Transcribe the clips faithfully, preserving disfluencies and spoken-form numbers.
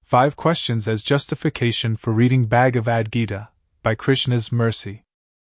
Five Questions as Justification for Reading Bhagavad Gita, by Krishna's Mercy.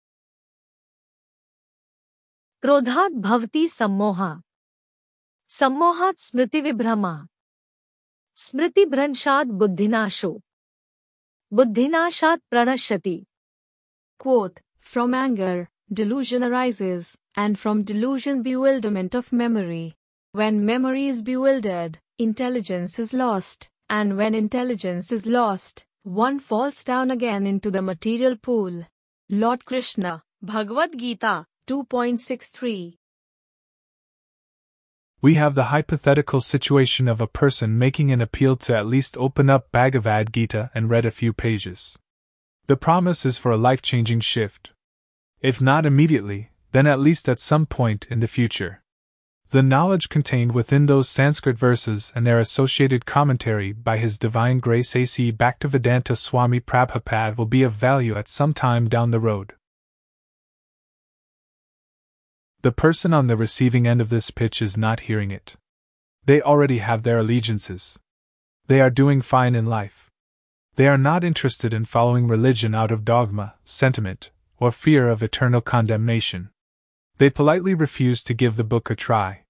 क्रोधात् भवति सम्मोहः सम्मोहात् स्मृतिविभ्रमः स्मृतिभ्रंशात् बुद्धिनाशो बुद्धिनाशात् प्रणश्यति. Quote, from anger, delusion arises, and from delusion bewilderment of memory. When memory is bewildered, intelligence is lost, and when intelligence is lost, one falls down again into the material pool. Lord Krishna, Bhagavad Gita, two point six three. We have the hypothetical situation of a person making an appeal to at least open up Bhagavad Gita and read a few pages. The promise is for a life-changing shift. If not immediately, then at least at some point in the future. The knowledge contained within those Sanskrit verses and their associated commentary by His Divine Grace A C Bhaktivedanta Swami Prabhupada will be of value at some time down the road. The person on the receiving end of this pitch is not hearing it. They already have their allegiances. They are doing fine in life. They are not interested in following religion out of dogma, sentiment, or fear of eternal condemnation. They politely refuse to give the book a try.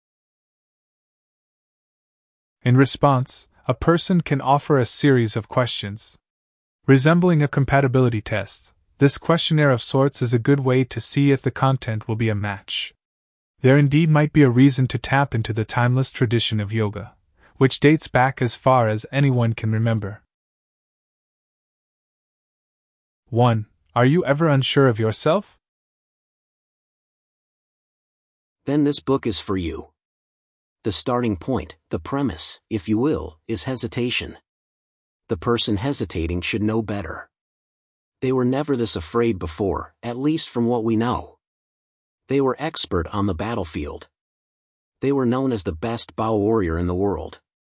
In response, a person can offer a series of questions. Resembling a compatibility test, this questionnaire of sorts is a good way to see if the content will be a match. There indeed might be a reason to tap into the timeless tradition of yoga, which dates back as far as anyone can remember. one. Are you ever unsure of yourself? Then this book is for you. The starting point, the premise, if you will, is hesitation. The person hesitating should know better. They were never this afraid before, at least from what we know. They were expert on the battlefield. They were known as the best bow warrior in the world.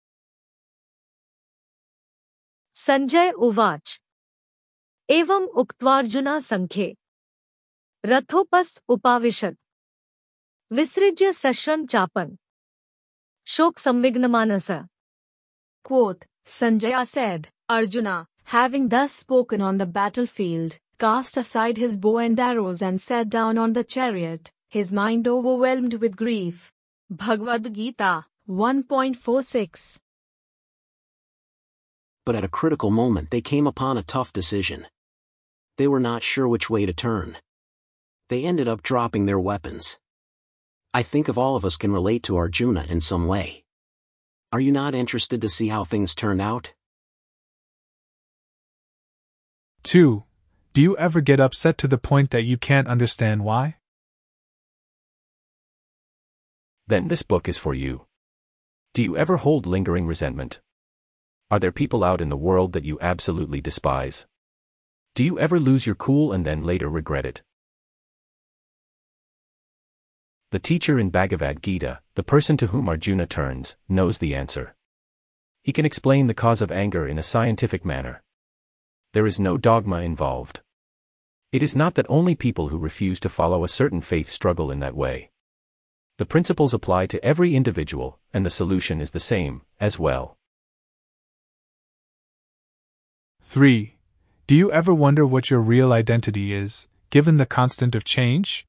Sanjay Uvach. Evam Uktvarjuna Sankhe. Rathopast Upavishat. Visrijya Sashram Chapan. Shok Samvignamanasa. Quote, Sanjaya said, Arjuna, having thus spoken on the battlefield, cast aside his bow and arrows and sat down on the chariot, his mind overwhelmed with grief. Bhagavad Gita, one point four six. But at a critical moment they came upon a tough decision. They were not sure which way to turn. They ended up dropping their weapons. I think if all of us can relate to Arjuna in some way. Are you not interested to see how things turned out? two. Do you ever get upset to the point that you can't understand why? Then this book is for you. Do you ever hold lingering resentment? Are there people out in the world that you absolutely despise? Do you ever lose your cool and then later regret it? The teacher in Bhagavad Gita, the person to whom Arjuna turns, knows the answer. He can explain the cause of anger in a scientific manner. There is no dogma involved. It is not that only people who refuse to follow a certain faith struggle in that way. The principles apply to every individual, and the solution is the same, as well. three. Do you ever wonder what your real identity is, given the constant of change?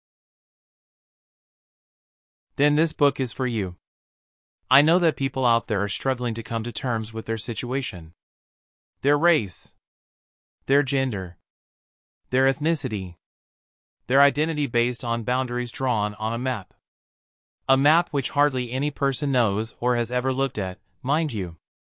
Then this book is for you. I know that people out there are struggling to come to terms with their situation. Their race, their gender, their ethnicity, their identity based on boundaries drawn on a map. A map which hardly any person knows or has ever looked at, mind you.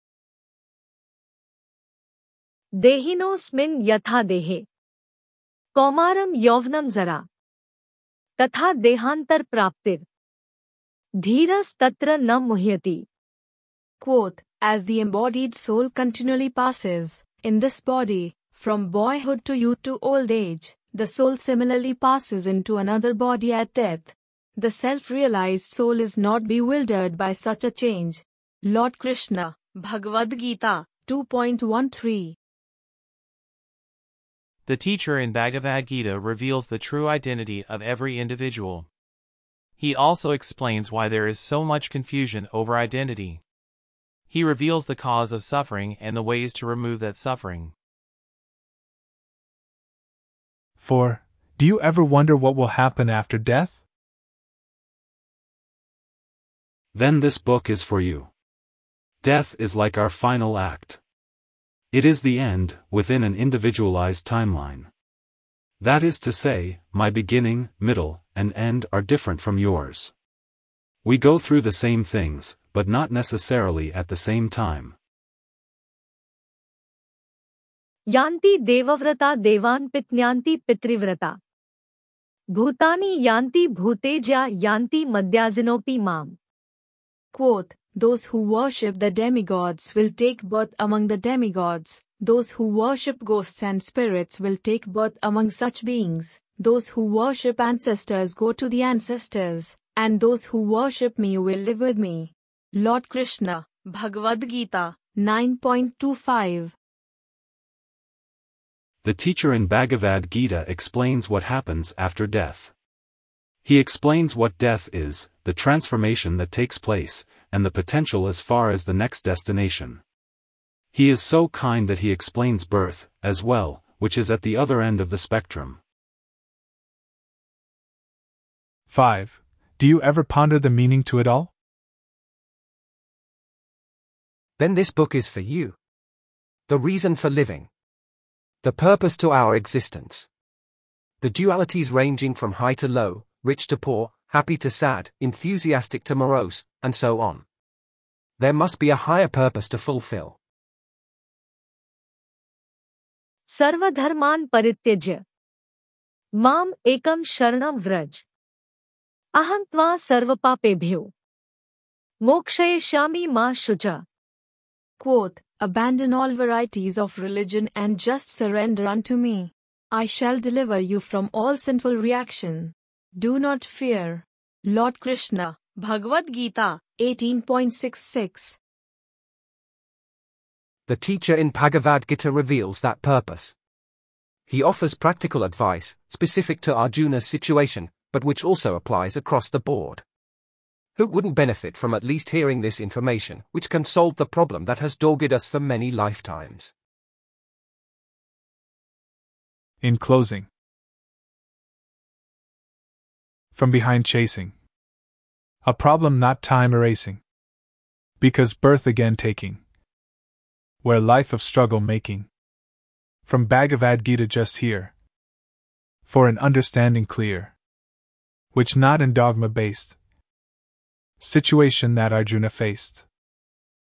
Dehinosmin yatha dehe. Kaumaram yovnam zara. Tatha dehantar praptir. Dhiras tatra na muhyati. Quote, as the embodied soul continually passes, in this body, from boyhood to youth to old age, the soul similarly passes into another body at death. The self-realized soul is not bewildered by such a change. Lord Krishna, Bhagavad Gita, two point one three. The teacher in Bhagavad Gita reveals the true identity of every individual. He also explains why there is so much confusion over identity. He reveals the cause of suffering and the ways to remove that suffering. four. Do you ever wonder what will happen after death? Then this book is for you. Death is like our final act. It is the end, within an individualized timeline. That is to say, my beginning, middle, and end are different from yours. We go through the same things, but not necessarily at the same time. यान्ति देवव्रता देवान् पित्न्यान्ति पितृव्रता भूतानि यान्ति भूतेज्या यान्ति मद्याजिनोऽपि माम्. Quote, those who worship the demigods will take birth among the demigods, those who worship ghosts and spirits will take birth among such beings, those who worship ancestors go to the ancestors, and those who worship me will live with me. Lord Krishna, Bhagavad Gita, nine point two five. The teacher in Bhagavad Gita explains what happens after death. He explains what death is, the transformation that takes place, and the potential as far as the next destination. He is so kind that he explains birth, as well, which is at the other end of the spectrum. five. Do you ever ponder the meaning to it all? Then this book is for you. The reason for living. The purpose to our existence. The dualities ranging from high to low, rich to poor, happy to sad, enthusiastic to morose, and so on. There must be a higher purpose to fulfill. सर्वधर्मान् परित्यज्य माम् एकं शरणं व्रज अहं त्वा सर्वपापेभ्यो मोक्षयिष्यामि मा शुचा. Quote, abandon all varieties of religion and just surrender unto me. I shall deliver you from all sinful reaction. Do not fear. Lord Krishna, Bhagavad Gita, eighteen point six six. The teacher in Bhagavad Gita reveals that purpose. He offers practical advice, specific to Arjuna's situation, but which also applies across the board. Who wouldn't benefit from at least hearing this information, which can solve the problem that has dogged us for many lifetimes? In closing. From behind chasing. A problem not time erasing. Because birth again taking. Where life of struggle making. From Bhagavad Gita just here. For an understanding clear. Which not in dogma based. Situation that Arjuna faced.